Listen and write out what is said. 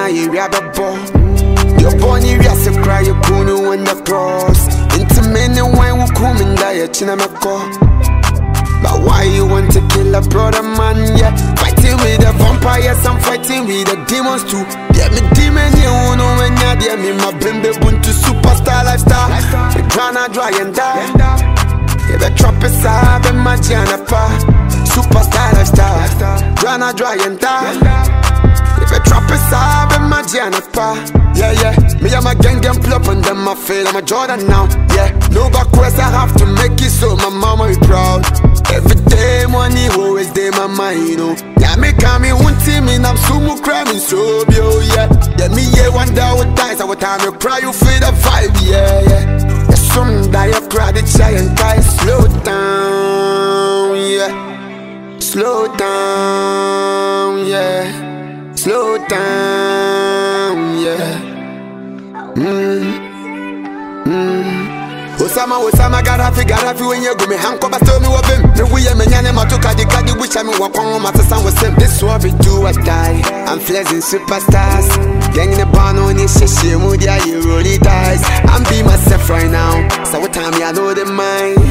now you grab a ball. Your bonny ras a cry, you kunu on the cross. Into many wine will come and die at Chinamako. But why you want to kill a brother man, yeah? Fighting with the vampires, I'm fighting with the demons too. Yeah, me demon, you know when you're there, me my bimbe buntu superstar lifestyle. The grana dry and die. Yeah, the trap is up and my janapa. Superstar lifestyle. Grana dry and die. If a trap is up and my janapa. Yeah, yeah, me and my gang plop and them I fail, I'm a Jordan now. Yeah, no back quest, I have to make it so my mama be proud. Every day money always day my mind, you know. Yeah, me coming one team in, I'm sumo cramming so yo, yeah. Yeah, me yeah, one day I would die, so what time you cry, you feel the vibe, yeah, yeah. Yeah, some die you cry, the giant guy, slow down, yeah. Slow down, yeah. Slow down, yeah. Osama Gaddafi when you go me hand cover stole me with him. Me we me nyane matoka di kadi wish I me walk on my son with him. This what we do or die. I'm flexing superstars. Gang in the barn on this shit, moody you roll the dice. I'm be myself right now. So what time I know the mind.